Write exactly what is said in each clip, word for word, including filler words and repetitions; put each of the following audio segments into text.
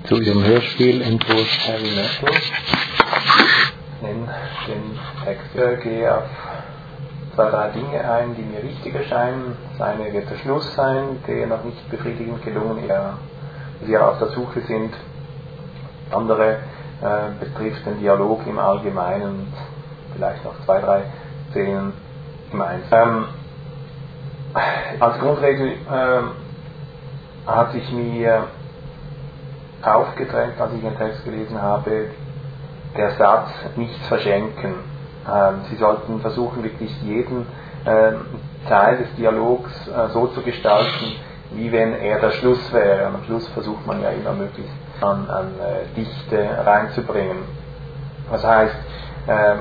zu Ihrem Hörspielentwurf Heavy Metal. Ich nenne den Text, äh, gehe auf zwei, drei Dinge ein, die mir wichtig erscheinen. Das eine wird der Schluss sein, der noch nicht befriedigend gelungen ist, dass wir auf der Suche sind. Das andere äh, betrifft den Dialog im Allgemeinen und vielleicht noch zwei, drei Szenen im Einzelnen. Ähm, als Grundregel äh, hat sich mir aufgedrängt, als ich den Text gelesen habe, der Satz nichts verschenken. Ähm, Sie sollten versuchen, wirklich jeden äh, Teil des Dialogs äh, so zu gestalten, wie wenn er der Schluss wäre. Und am Schluss versucht man ja immer möglichst an, an äh, Dichte reinzubringen. Das heißt, äh,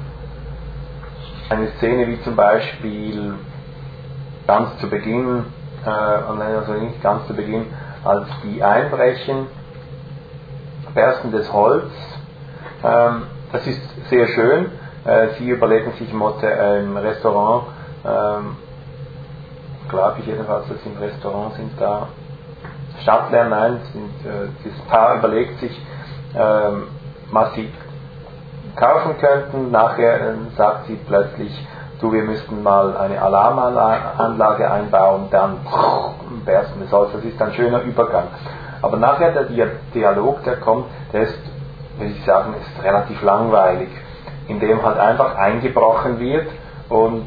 eine Szene wie zum Beispiel ganz zu Beginn, äh, also nicht ganz zu Beginn, als die einbrechen, Bersten des Holz, ähm, das ist sehr schön. Äh, sie überlegen sich im, Hotel, äh, im Restaurant, ähm, glaube ich jedenfalls, dass sie im Restaurant sind, da Stadtlernen, nein, sind, äh, das Paar überlegt sich, ähm, was sie kaufen könnten. Nachher äh, sagt sie plötzlich, du, wir müssten mal eine Alarmanlage einbauen, dann bersten des Holz. Das ist ein schöner Übergang. Aber nachher der Dialog, der kommt, der ist, würde ich sagen, ist relativ langweilig, indem halt einfach eingebrochen wird. Und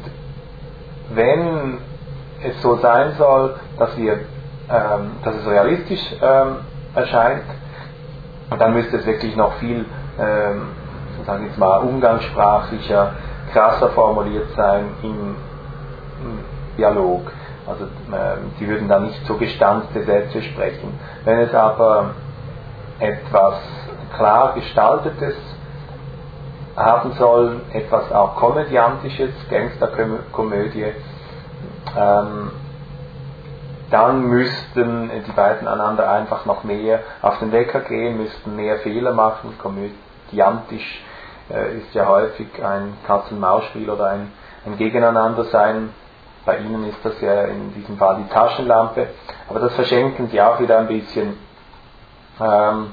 wenn es so sein soll, dass, wir, ähm, dass es realistisch ähm, erscheint, dann müsste es wirklich noch viel, ähm, sagen wir jetzt mal, umgangssprachlicher, krasser formuliert sein im, im Dialog. Also ähm, sie würden da nicht so gestanzte Sätze sprechen. Wenn es aber etwas klar gestaltetes haben soll, etwas auch komödiantisches, Gangsterkomödie, ähm, dann müssten die beiden einander einfach noch mehr auf den Wecker gehen, müssten mehr Fehler machen. Komödiantisch äh, ist ja häufig ein Katz-und-Maus-Spiel oder ein, ein Gegeneinandersein. Bei Ihnen ist das ja in diesem Fall die Taschenlampe, aber das verschenken Sie auch wieder ein bisschen. Ähm,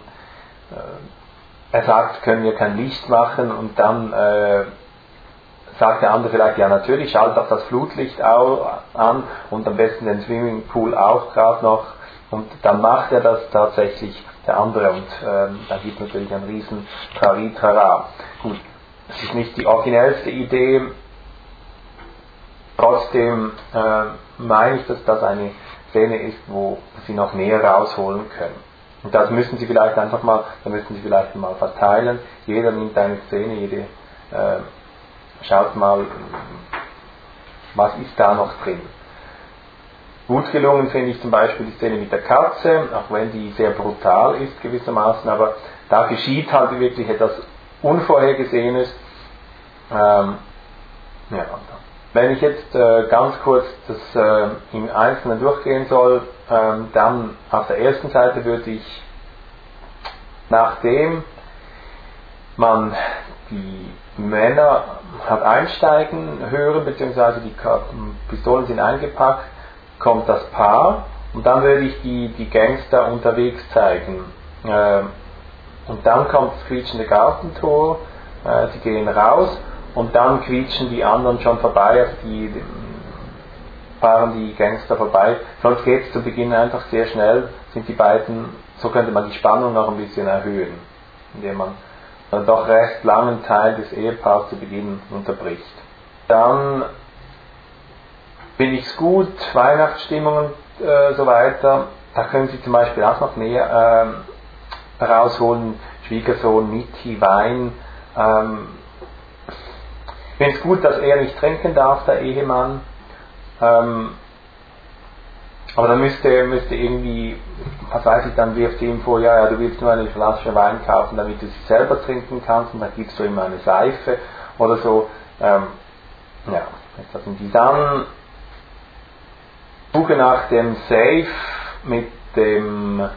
äh, er sagt, können wir kein Licht machen, und dann äh, sagt der andere vielleicht, ja natürlich, schalt doch das Flutlicht auch an und am besten den Swimmingpool auch gerade noch, und dann macht er das tatsächlich, der andere, und ähm, dann gibt es natürlich einen riesen Trari-Trara. Gut, es ist nicht die originellste Idee. Trotzdem äh, meine ich, dass das eine Szene ist, wo Sie noch mehr rausholen können. Und das müssen Sie vielleicht einfach mal, da müssen Sie vielleicht mal verteilen. Jeder nimmt eine Szene, jede äh, schaut mal, was ist da noch drin. Gut gelungen finde ich zum Beispiel die Szene mit der Katze, auch wenn die sehr brutal ist gewissermaßen, aber da geschieht halt wirklich etwas Unvorhergesehenes. Ähm, ja, Wenn ich jetzt äh, ganz kurz das äh, im Einzelnen durchgehen soll, ähm, dann auf der ersten Seite würde ich, nachdem man die Männer hat einsteigen hören, beziehungsweise die Pistolen sind eingepackt, kommt das Paar, und dann würde ich die, die Gangster unterwegs zeigen. Äh, und dann kommt das quietschende Gartentor, äh, sie gehen raus, und dann quietschen die anderen schon vorbei, auf die, die fahren die Gangster vorbei. Sonst geht es zu Beginn einfach sehr schnell, sind die beiden, so könnte man die Spannung noch ein bisschen erhöhen, indem man einen doch recht langen Teil des Ehepaars zu Beginn unterbricht. Dann finde ich es gut, Weihnachtsstimmung und äh, so weiter, da können Sie zum Beispiel auch noch mehr äh, rausholen, Schwiegersohn, Mitti, Wein, ähm, ich finde es gut, dass er nicht trinken darf, der Ehemann. Ähm, aber dann müsste, müsste irgendwie, was weiß ich, dann wirft sie ihm vor, ja, ja, du willst nur eine Flasche Wein kaufen, damit du sie selber trinken kannst, und dann gibst du ihm eine Seife oder so. Ähm, ja, etwas in die. Dann Suche nach dem Safe mit dem,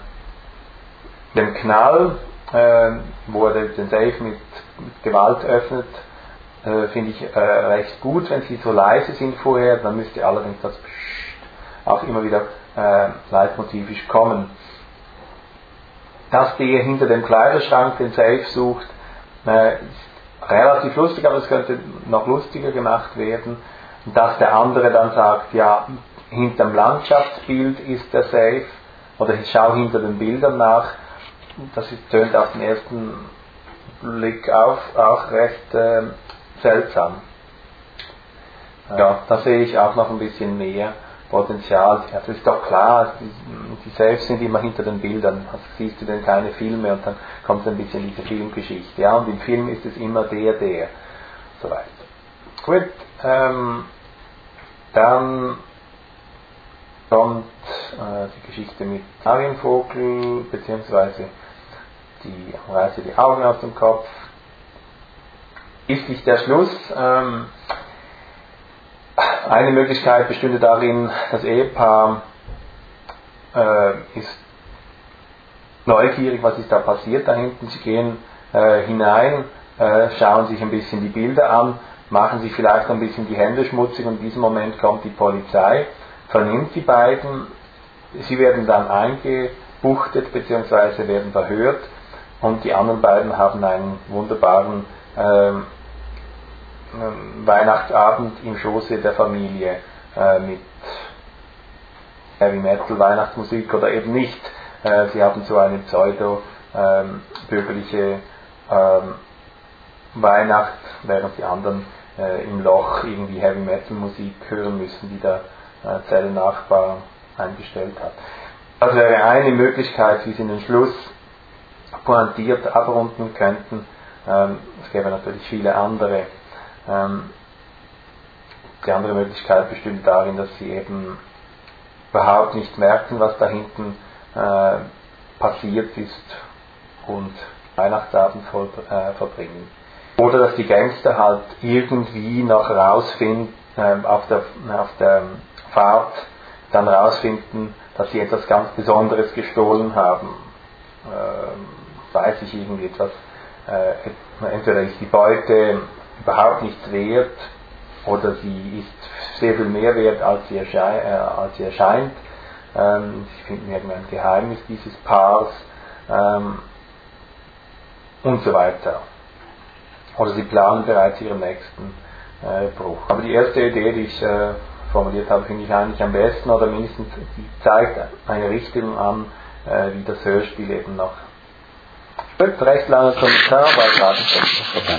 dem Knall, äh, wo er den Safe mit, mit Gewalt öffnet. Äh, finde ich äh, recht gut, wenn sie so leise sind vorher, dann müsste allerdings das Psst auch immer wieder äh, leitmotivisch kommen. dass der hinter dem Kleiderschrank den Safe sucht, äh, ist relativ lustig, aber es könnte noch lustiger gemacht werden. Und dass der andere dann sagt, ja, hinterm Landschaftsbild ist der Safe, oder ich schaue hinter den Bildern nach, das ist, tönt auf den ersten Blick auf, auch recht äh, seltsam. Ja, da sehe ich auch noch ein bisschen mehr Potenzial. Ja, das ist doch klar, die, die Safes sind immer hinter den Bildern, also siehst du denn keine Filme und dann kommt ein bisschen diese Filmgeschichte. Ja, und im Film ist es immer der, der, so weiter. Gut, ähm, dann kommt äh, die Geschichte mit Arienvogel, beziehungsweise die reiße die Augen aus dem Kopf. Ist nicht der Schluss. Ähm, eine Möglichkeit bestünde darin, das Ehepaar äh, ist neugierig, was ist da passiert da hinten. Sie gehen äh, hinein, äh, schauen sich ein bisschen die Bilder an, machen sich vielleicht ein bisschen die Hände schmutzig und in diesem Moment kommt die Polizei, vernimmt die beiden, sie werden dann eingebuchtet bzw. werden verhört und die anderen beiden haben einen wunderbaren ähm, Weihnachtsabend im Schoße der Familie äh, mit Heavy Metal Weihnachtsmusik oder eben nicht. Äh, sie haben so eine pseudo ähm, bürgerliche ähm, Weihnacht, während die anderen äh, im Loch irgendwie Heavy Metal Musik hören müssen, die der äh, Zellennachbar eingestellt hat. Das wäre eine Möglichkeit, wie sie den Schluss pointiert abrunden könnten. Ähm, es gäbe natürlich viele andere. Ähm, die andere Möglichkeit besteht darin, dass sie eben überhaupt nicht merken, was da hinten äh, passiert ist und Weihnachtsabend voll, äh, verbringen. Oder dass die Gangster halt irgendwie noch rausfinden, äh, auf, der, auf der Fahrt dann rausfinden, dass sie etwas ganz Besonderes gestohlen haben. Äh, weiß ich irgendwie etwas. Äh, entweder ist die Beute überhaupt nichts wert oder sie ist sehr viel mehr wert, als sie, erschei- äh, als sie erscheint. Ähm, sie finden irgendein Geheimnis dieses Paars ähm, und so weiter. Oder sie planen bereits ihren nächsten äh, Bruch. Aber die erste Idee, die ich äh, formuliert habe, finde ich eigentlich am besten, oder mindestens die zeigt eine Richtung an, äh, wie das Hörspiel eben noch. Recht langer Kommentar, weil gerade